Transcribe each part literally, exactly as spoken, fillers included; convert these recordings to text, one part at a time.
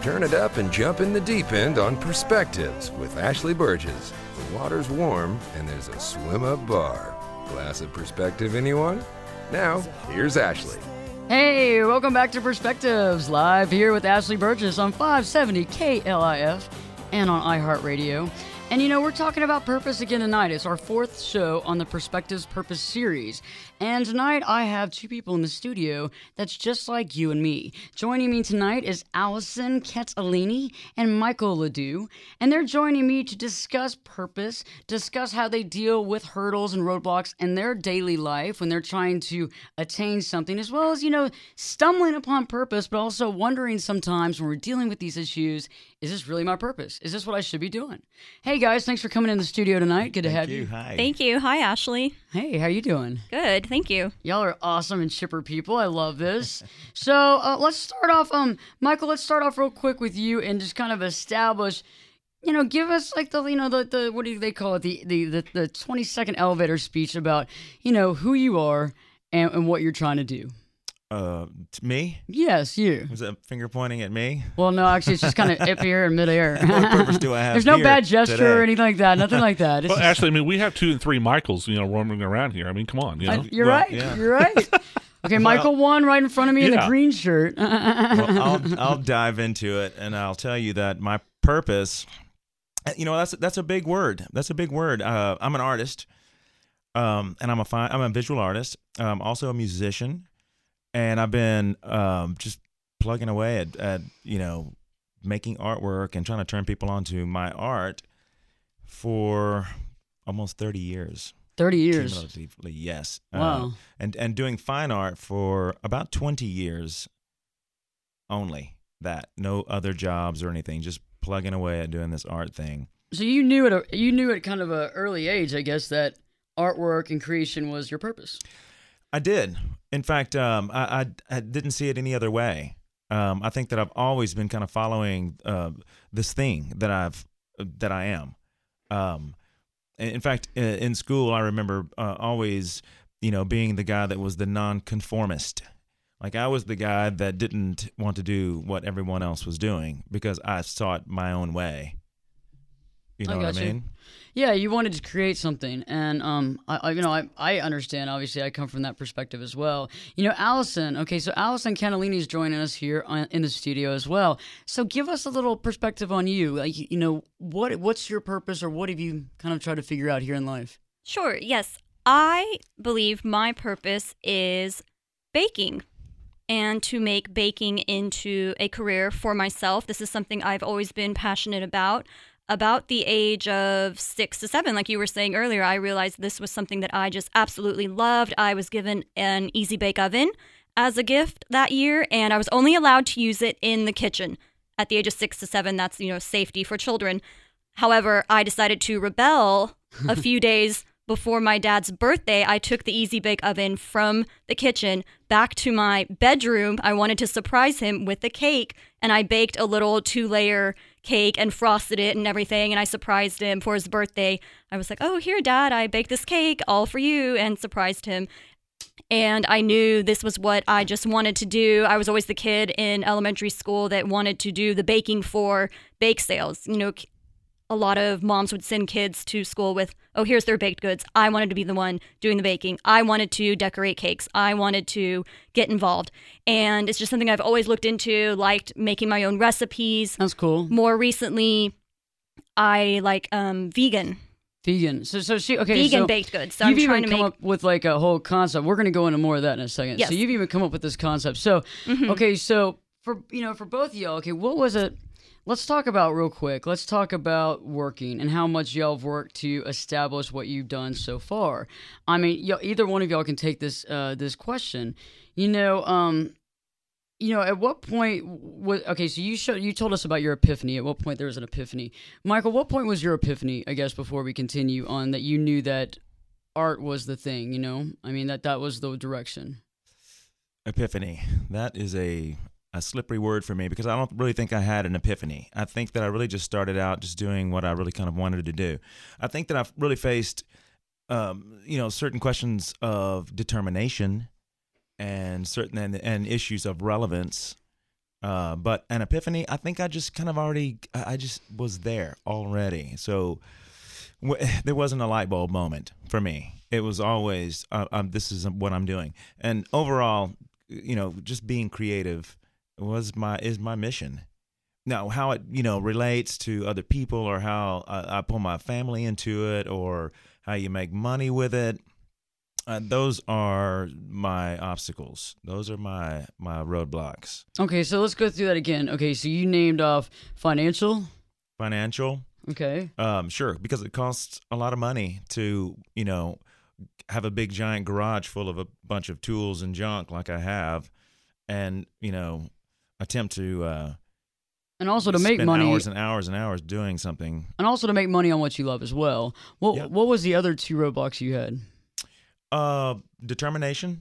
Turn it up and jump in the deep end on Perspectives with Ashley Burgess. The water's warm and there's a swim-up bar. Glass of Perspective, anyone? Now, here's Ashley. Hey, welcome back to Perspectives, live here with Ashley Burgess on five seventy K L I F and on iHeartRadio. And you know, we're talking about purpose again tonight. It's our fourth show on the Perspectives Purpose series. And tonight I have two people in the studio that's just like you and me. Joining me tonight is Allison Catalini and Michael Ledoux. And they're joining me to discuss purpose, discuss how they deal with hurdles and roadblocks in their daily life when they're trying to attain something, as well as, you know, stumbling upon purpose, but also wondering sometimes when we're dealing with these issues, is this really my purpose? Is this what I should be doing? Hey guys, thanks for coming in the studio tonight. Good to Thank have you. you. Hi. Thank you. Hi, Ashley. Hey, how you doing? Good. Thank you. Y'all are awesome and chipper people. I love this. So uh, let's start off, um, Michael. Let's start off real quick with you and just kind of establish, you know, give us like the, you know, the, the what do they call it, the the the, the twenty second elevator speech about, you know, who you are and, and what you're trying to do. Uh, t- me? Yes, you. Was that finger pointing at me? Well, no, actually, it's just kind of up here in midair. What purpose do I have? There's no here bad gesture today? or anything like that. Nothing like that. It's Well, just- actually, I mean, we have two and three Michaels, you know, roaming around here. I mean, come on, you know. I- you're Well, right. yeah. You're right. Okay, Michael one right in front of me in the Yeah. green shirt. Well, I'll I'll dive into it, and I'll tell you that my purpose. You know, that's that's a big word. That's a big word. Uh, I'm an artist, um, and I'm a fi- I'm a visual artist. I'm also a musician, and I've been um, just plugging away at, at you know making artwork and trying to turn people onto my art for almost thirty years. thirty years. Cumulatively, yes. Wow. Uh, and and doing fine art for about twenty years only. That. No other jobs or anything. Just plugging away at doing this art thing. So you knew at a, you knew at kind of a early age, I guess, that artwork and creation was your purpose. I did. In fact, um, I, I, I didn't see it any other way. Um, I think that I've always been kind of following uh, this thing that I've that I am. Um, in fact, in school, I remember uh, always, you know, being the guy that was the nonconformist. Like I was the guy that didn't want to do what everyone else was doing because I saw it my own way. You know I what I got you. mean? Yeah, you wanted to create something, and um, I, I you know, I, I understand. Obviously, I come from that perspective as well. You know, Allison. Okay, so Allison Catalini is joining us here on, in the studio as well. So, give us a little perspective on you. Like, you know, what what's your purpose, or what have you kind of tried to figure out here in life? Sure. Yes. I believe my purpose is baking and to make baking into a career for myself. This is something I've always been passionate about. About the age of six to seven, like you were saying earlier, I realized this was something that I just absolutely loved. I was given an Easy Bake Oven as a gift that year, and I was only allowed to use it in the kitchen. At the age of six to seven, that's, you know, safety for children. However, I decided to rebel a few days before my dad's birthday. I took the Easy Bake Oven from the kitchen back to my bedroom. I wanted to surprise him with a cake, and I baked a little two-layer cake and frosted it and everything, and I surprised him for his birthday. I was like, oh, here, Dad, I baked this cake all for you, and surprised him. And I knew this was what I just wanted to do. I was always the kid in elementary school that wanted to do the baking for bake sales. You know, a lot of moms would send kids to school with, oh, here's their baked goods. I wanted to be the one doing the baking. I wanted to decorate cakes. I wanted to get involved. And it's just something I've always looked into, liked making my own recipes. That's cool. More recently, I like um, vegan. Vegan. So, so she okay. Vegan so baked goods. So you've I'm even trying to come make. up with like a whole concept. We're going to go into more of that in a second. Yes. So you've even come up with this concept. So, Mhm. okay, so for you know, for both of y'all, okay, what was it? Let's talk about real quick. Let's talk about working and how much y'all have worked to establish what you've done so far. I mean, y'all, either one of y'all can take this uh, this question. You know, um, you know, at what point was okay? So you showed, you told us about your epiphany. At what point there was an epiphany, Michael? What point was your epiphany? I guess before we continue on, that you knew that art was the thing. You know, I mean that that was the direction. Epiphany. That is a a slippery word for me because I don't really think I had an epiphany. I think that I really just started out just doing what I really kind of wanted to do. I think that I've really faced, um, you know, certain questions of determination and certain and, and issues of relevance Uh, but an epiphany, I think I just kind of already, I I just was there already. So w- there wasn't a light bulb moment for me. It was always, uh, um, this is what I'm doing. And overall, you know, just being creative was my, is my mission. Now, how it, you know, relates to other people, or how I, I pull my family into it, or how you make money with it, Uh, those are my obstacles. Those are my my roadblocks. Okay, so let's go through that again. Okay, so you named off financial. Financial, Okay. um, sure, because it costs a lot of money to, you know, have a big giant garage full of a bunch of tools and junk like I have, and you know, attempt to uh, And also to make spend money, hours and hours and hours doing something. and also to make money on what you love as well. What Yeah. What was the other two roadblocks you had? Uh, determination,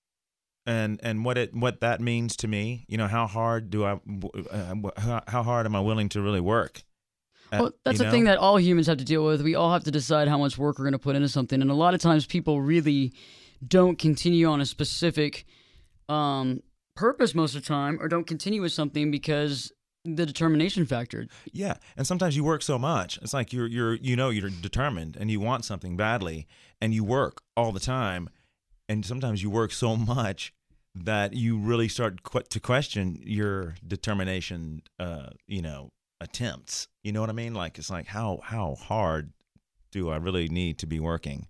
and and what it what that means to me. You know, how hard do I? Uh, how, how hard am I willing to really work? Uh, Well, that's you the know? thing that all humans have to deal with. We all have to decide how much work we're going to put into something, and a lot of times people really don't continue on a specific um, purpose most of the time, or don't continue with something because the determination factor. Yeah, and sometimes you work so much. It's like you're you're you know you're determined and you want something badly, and you work all the time, and sometimes you work so much that you really start qu- to question your determination. Uh, you know, attempts. You know what I mean? Like it's like how how hard do I really need to be working?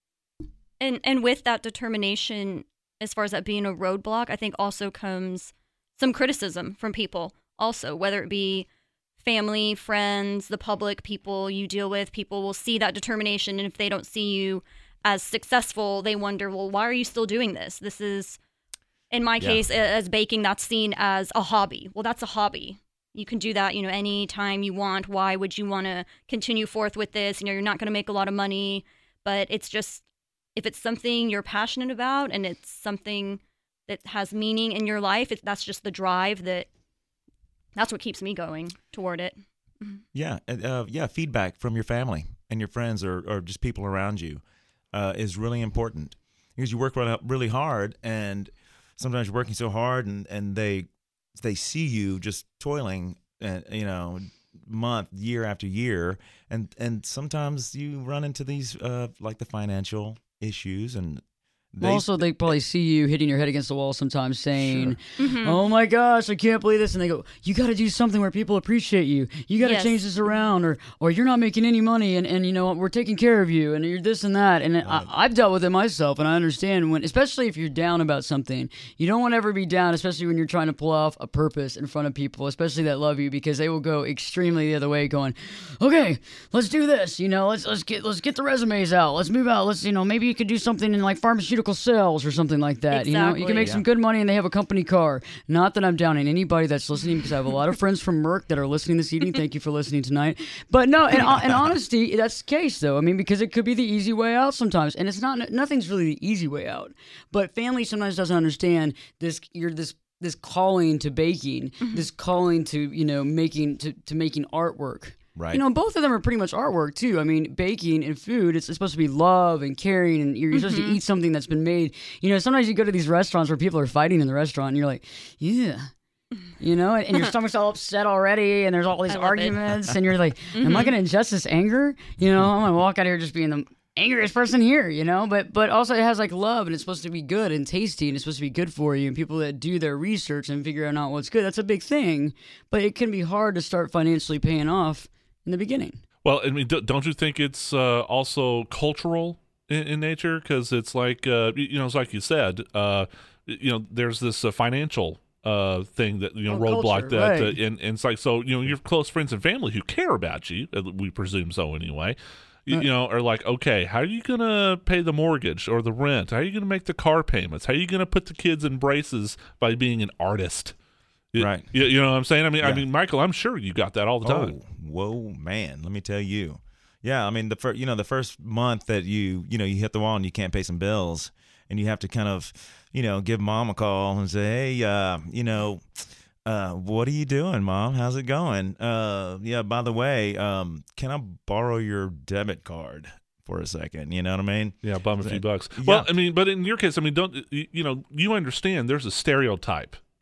And and with that determination, as far as that being a roadblock, I think also comes some criticism from people. Also, whether it be family, friends, the public, people you deal with, people will see that determination, and if they don't see you as successful, they wonder, well, why are you still doing this? This is, in my Yeah. case, as baking, that's seen as a hobby. Well, that's a hobby. You can do that, you know, anytime you want. Why would you want to continue forth with this? You know, you're not going to make a lot of money, but it's just, if it's something you're passionate about and it's something that has meaning in your life, it, that's just the drive that, that's what keeps me going toward it. Yeah, and, uh, yeah. Feedback from your family and your friends, or, or just people around you, uh, is really important, because you work really, really hard, and sometimes you're working so hard, and, and they they see you just toiling, and you know, month, year after year, and and sometimes you run into these uh, like the financial issues, and they, Well, also, they probably see you hitting your head against the wall sometimes saying, Mhm. oh my gosh, I can't believe this. And they go, you got to do something where people appreciate you. You got to Yes. change this around, or or you're not making any money, and, and you know, we're taking care of you, and you're this and that. And I, I've dealt with it myself, and I understand when, especially if you're down about something, you don't want to ever be down, especially when you're trying to pull off a purpose in front of people, especially that love you, because they will go extremely the other way going, okay, let's do this. You know, let's let's get let's get the resumes out. Let's move out. Let's, you know, maybe you could do something in like pharmaceutical sales or something like that. You know, you can Exactly. make some good money, and they have a company car. Not that I'm downing anybody that's listening, because I have a lot of friends from Merck that are listening this evening. Thank you for listening tonight. But no, in, in honesty, that's the case, though. I mean, because it could be the easy way out sometimes, and it's not. Nothing's really the easy way out. But family sometimes doesn't understand this. You're this this calling to baking, this calling to, you know, making to, to making artwork. Right. You know, both of them are pretty much artwork too. I mean, baking and food, it's, it's supposed to be love and caring, and you're, you're supposed to eat something that's been made. You know, sometimes you go to these restaurants where people are fighting in the restaurant, and you're like, yeah. You know, and, and your stomach's all upset already, and there's all these I love it. arguments, and you're like, am I going to ingest this anger? You know, I'm going to walk out of here just being the angriest person here, you know? But but also it has like love, and it's supposed to be good and tasty, and it's supposed to be good for you, and people that do their research and figure out what's good, that's a big thing. But it can be hard to start financially paying off in the beginning. Well, I mean, d- don't you think it's uh, also cultural in, in nature? Because it's like, uh, y- you know, it's like you said, uh, y- you know, there's this uh, financial uh, thing that, you know, Oh, roadblock culture, that, right. uh, and, and it's like, so, you know, your close friends and family who care about you, uh, we presume so anyway, you, you know, are like, okay, how are you going to pay the mortgage or the rent? How are you going to make the car payments? How are you going to put the kids in braces by being an artist? You- Right. You, you know what I'm saying? I mean, I Yeah. mean, Michael, I'm sure you got that all the time. Oh, whoa, man! Let me tell you. Yeah, I mean the first, you know, the first month that you, you know, you hit the wall and you can't pay some bills, and you have to kind of, you know, give mom a call and say, hey, uh, you know, uh, what are you doing, mom? How's it going? Uh, yeah, by the way, um, can I borrow your debit card for a second? You know what I mean? Yeah, bum a few bucks. Yeah. Well, I mean, but in your case, I mean, don't you you know? You understand there's a stereotype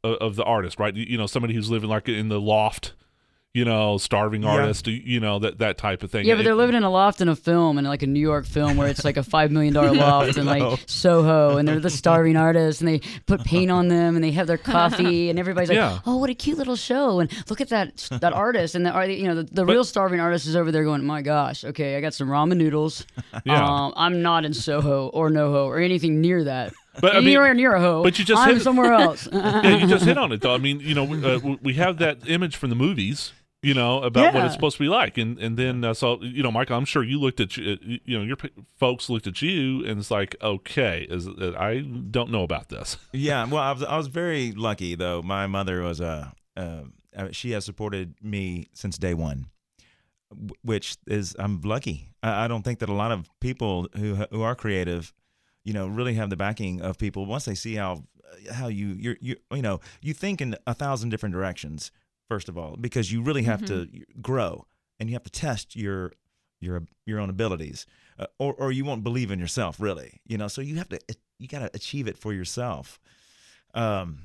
of, of the artist, right? You, you know, somebody who's living like in the loft, you know, starving Yeah. artist, you know, that, that type of thing. Yeah, but It- they're living in a loft in a film, and like a New York film where it's like a five million dollar loft in like Soho, and they're the starving artists, and they put paint on them, and they have their coffee, and everybody's like, Yeah. "Oh, what a cute little show!" And look at that that artist, and the art- you know the, the But- real starving artist is over there going, "My gosh, okay, I got some ramen noodles. Yeah. Um, I'm not in Soho or NoHo or anything near that. But, I mean- Anywhere near a ho. but you just I'm hit- somewhere else." yeah, you just hit on it, though. I mean, you know, we, uh, we have that image from the movies, you know, about what Yeah. it's supposed to be like, and and then uh, so you know, Michael, I'm sure you looked at you, uh, you know, your p- folks looked at you, and it's like, okay, is uh, I don't know about this. Yeah, well, I was I was very lucky though. My mother was a uh, uh, she has supported me since day one, w- which is I'm lucky. I, I don't think that a lot of people who who are creative, you know, really have the backing of people once they see how how you you're you you know you think in a thousand different directions. First of all, because you really have Mm-hmm. to grow and you have to test your your your own abilities, uh, or or you won't believe in yourself, really. You know, so you have to you got to achieve it for yourself. Um,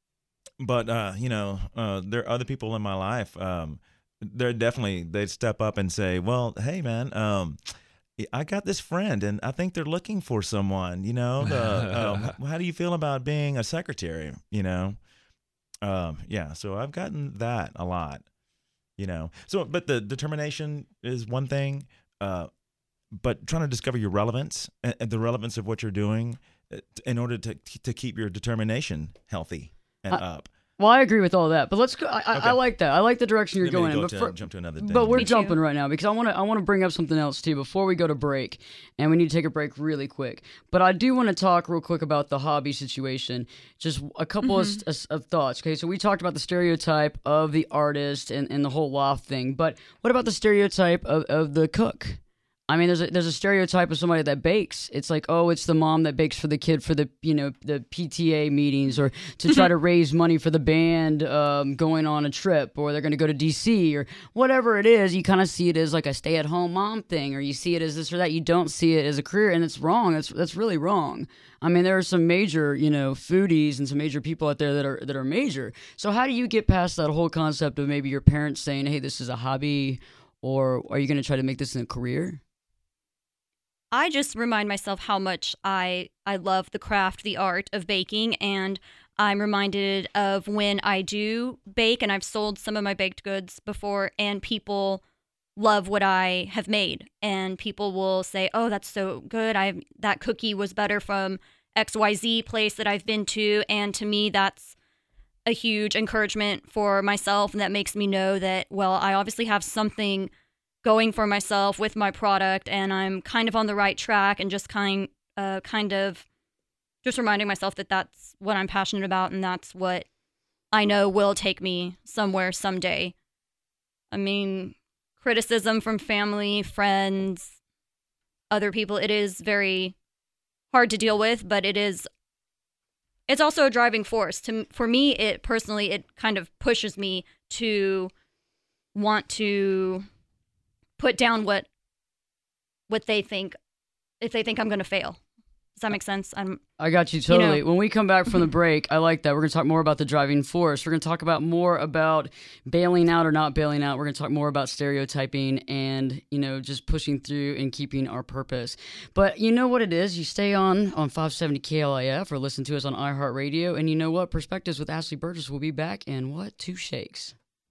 but uh, you know, uh, there are other people in my life. Um, they're definitely they step up and say, "Well, hey, man, um, I got this friend, and I think they're looking for someone. You know, the, um, how, how do you feel about being a secretary? You know." Um, yeah, so I've gotten that a lot, you know. So, but the determination is one thing, uh, but trying to discover your relevance and, and the relevance of what you're doing uh, in order to to keep your determination healthy and Uh, up. Well, I agree with all that, but let's go. I, I, Okay. I like that. I like the direction you're Let me going in. go But, to- for, jump to another thing. but we're Me too. jumping right now because I want to. I want to bring up something else too before we go to break, and we need to take a break really quick. But I do want to talk real quick about the hobby situation. Just a couple of, of thoughts. Okay, so we talked about the stereotype of the artist and, and the whole loft thing, but what about the stereotype of, of the cook? I mean, there's a there's a stereotype of somebody that bakes. It's like, oh, it's the mom that bakes for the kid for the you know the P T A meetings or to try to raise money for the band um, going on a trip, or they're going to go to D C or whatever it is. You kind of see it as like a stay at home mom thing, or you see it as this or that. You don't see it as a career, and it's wrong. That's that's really wrong. I mean, there are some major you know foodies and some major people out there that are that are major. So how do you get past that whole concept of maybe your parents saying, hey, this is a hobby, or are you going to try to make this in a career? I just remind myself how much I I love the craft, the art of baking, and I'm reminded of when I do bake, and I've sold some of my baked goods before, and people love what I have made, and people will say, "Oh, that's so good! I that cookie was better from X Y Z place that I've been to," and to me, that's a huge encouragement for myself, and that makes me know that, well, I obviously have something going for myself with my product, and I'm kind of on the right track, and just kind uh, kind of just reminding myself that that's what I'm passionate about, and that's what I know will take me somewhere someday. I mean, criticism from family, friends, other people, it is very hard to deal with, but it is it's also a driving force. To for me, it personally, it kind of pushes me to want to put down what what they think, if they think I'm going to fail. Does that make sense? I'm I got you You totally. know- When we come back from the break, I like that. We're going to talk more about the driving force. We're going to talk about more about bailing out or not bailing out. We're going to talk more about stereotyping and, you know, just pushing through and keeping our purpose. But you know what it is? You stay on on five seventy K L I F or listen to us on iHeartRadio. And you know what? Perspectives with Ashley Burgess will be back in what? Two shakes.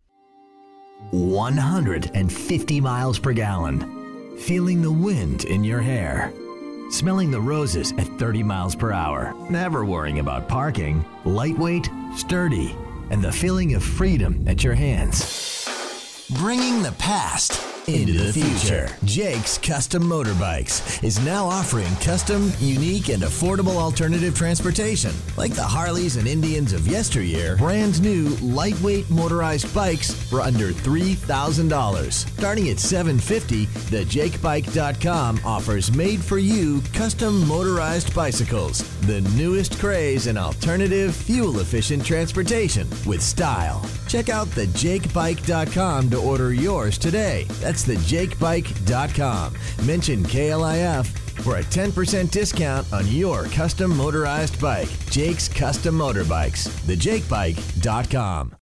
one hundred fifty miles per gallon. Feeling the wind in your hair. Smelling the roses at thirty miles per hour. Never worrying about parking. Lightweight, sturdy, and the feeling of freedom at your hands. Bringing the past into the future. Jake's Custom Motorbikes is now offering custom, unique, and affordable alternative transportation. Like the Harleys and Indians of yesteryear, brand new, lightweight motorized bikes for under three thousand dollars. Starting at seven hundred fifty dollars, the jake bike dot com offers made-for-you custom motorized bicycles. The newest craze in alternative, fuel-efficient transportation with style. Check Check out the jake bike dot com to order yours today. That's the jake bike dot com. Mention K L I F for a ten percent discount on your custom motorized bike. Jake's Custom Motorbikes. the jake bike dot com.